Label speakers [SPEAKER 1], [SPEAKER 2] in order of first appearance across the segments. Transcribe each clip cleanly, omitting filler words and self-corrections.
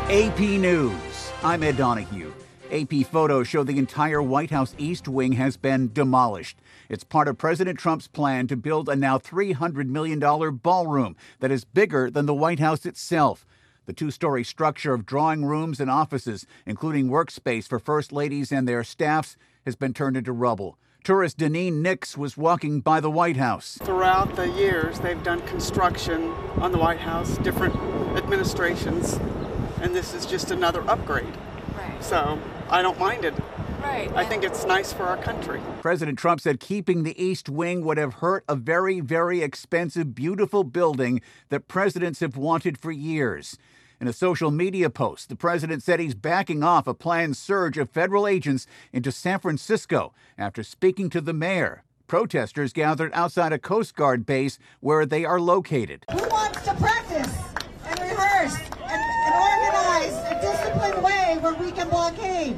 [SPEAKER 1] AP News. I'm Ed Donahue. AP photos show the entire White House East Wing has been demolished. It's part of President Trump's plan to build a now $300 million ballroom that is bigger than the White House itself. The two-story structure of drawing rooms and offices, including workspace for first ladies and their staffs, has been turned into rubble. Tourist Deneen Nix was walking by the White House.
[SPEAKER 2] Throughout the years, they've done construction on the White House, different administrations, and this is just another upgrade.
[SPEAKER 3] Right.
[SPEAKER 2] So I don't mind it.
[SPEAKER 3] Right.
[SPEAKER 2] I think it's nice for our country.
[SPEAKER 1] President Trump said keeping the East Wing would have hurt a very, very expensive, beautiful building that presidents have wanted for years. In a social media post, the president said he's backing off a planned surge of federal agents into San Francisco after speaking to the mayor. Protesters gathered outside a Coast Guard base where they are located.
[SPEAKER 4] Who wants to practice and rehearse and organize a disciplined way where we can blockade?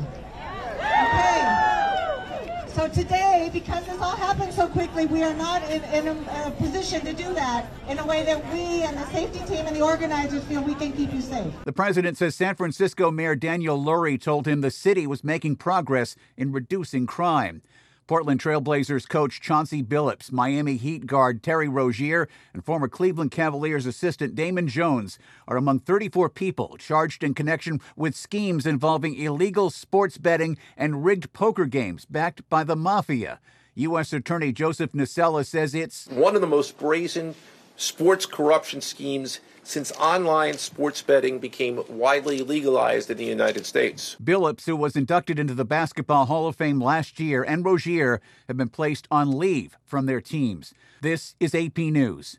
[SPEAKER 4] Okay. So today, because this all happened so quickly, we are not in a position to do that in a way that we and the safety team and the organizers feel we can keep you safe.
[SPEAKER 1] The president says San Francisco Mayor Daniel Lurie told him the city was making progress in reducing crime. Portland Trailblazers coach Chauncey Billups, Miami Heat guard Terry Rozier, and former Cleveland Cavaliers assistant Damon Jones are among 34 people charged in connection with schemes involving illegal sports betting and rigged poker games backed by the mafia. U.S. Attorney Joseph Nisella says it's
[SPEAKER 5] one of the most brazen sports corruption schemes since online sports betting became widely legalized in the United States.
[SPEAKER 1] Billups, who was inducted into the Basketball Hall of Fame last year, and Rozier have been placed on leave from their teams. This is AP News.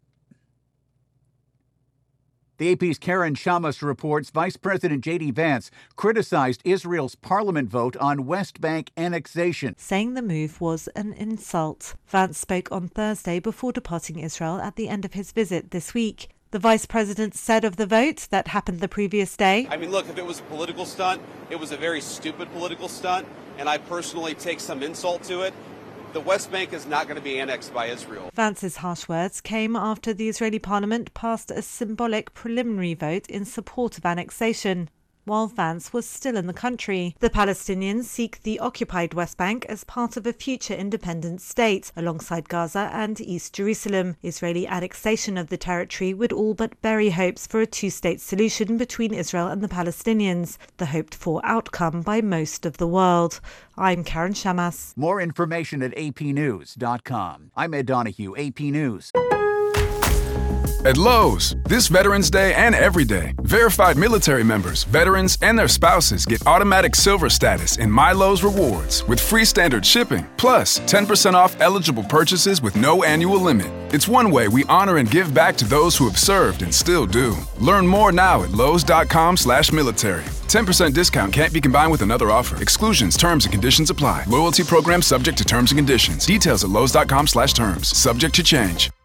[SPEAKER 1] The AP's Karen Shamas reports Vice President J.D. Vance criticized Israel's parliament vote on West Bank annexation,
[SPEAKER 6] saying the move was an insult. Vance spoke on Thursday before departing Israel at the end of his visit this week. The vice president said of the vote that happened the previous day,
[SPEAKER 7] I mean, look, if it was a political stunt, it was a very stupid political stunt, and I personally take some insult to it. The West Bank is not going to be annexed by Israel.
[SPEAKER 6] Vance's harsh words came after the Israeli parliament passed a symbolic preliminary vote in support of annexation, while Vance was still in the country. The Palestinians seek the occupied West Bank as part of a future independent state, alongside Gaza and East Jerusalem. Israeli annexation of the territory would all but bury hopes for a two-state solution between Israel and the Palestinians, the hoped-for outcome by most of the world. I'm Karen Shamas.
[SPEAKER 1] More information at apnews.com. I'm Ed Donahue, AP News.
[SPEAKER 8] At Lowe's, this Veterans Day and every day, verified military members, veterans, and their spouses get automatic silver status in My Lowe's Rewards with free standard shipping, plus 10% off eligible purchases with no annual limit. It's one way we honor and give back to those who have served and still do. Learn more now at lowes.com/military. 10% discount can't be combined with another offer. Exclusions, terms, and conditions apply. Loyalty program subject to terms and conditions. Details at lowes.com/terms. Subject to change.